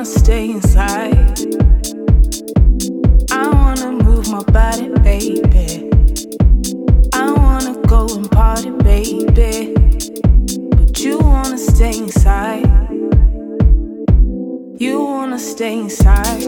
wanna stay inside. I wanna move my body, baby. I wanna go and party, baby. But you wanna stay inside. You wanna stay inside.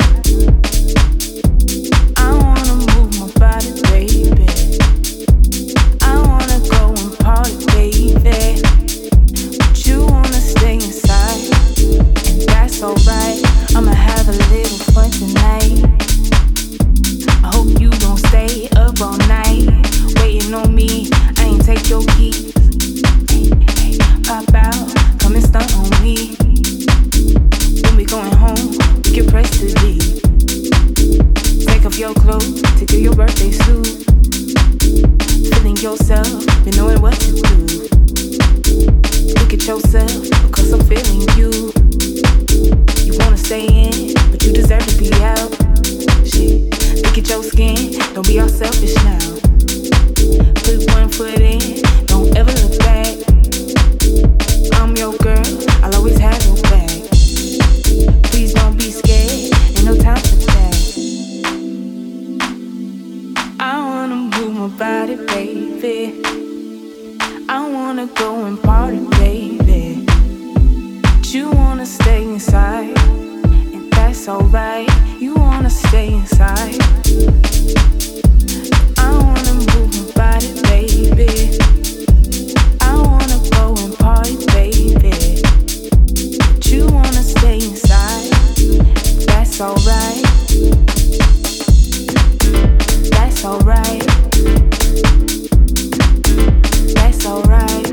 I wanna move my body, baby. I wanna go and party, baby. But you wanna stay inside. And that's alright. I'ma have a little fun tonight. I hope you don't stay up all night waiting on me. I ain't take your keys. Hey, pop out, come and stunt on me. When we going home, we can press to leave. Take off your clothes, take off your birthday suit. Feeling yourself, you knowing what to do. Look at yourself, because I'm feeling you. You wanna stay in, but you deserve to be out. Shit, look at your skin, don't be all selfish now. Put one foot in, don't ever look back. I'm your girl, I'll always have your back. Please don't be scared, ain't no time for that. I wanna move my body, baby. I wanna go and party, baby. But you wanna stay inside, and that's alright. You wanna stay inside. I wanna move my body, baby. I wanna go and party, baby. But you wanna stay inside. That's alright. That's alright. That's alright.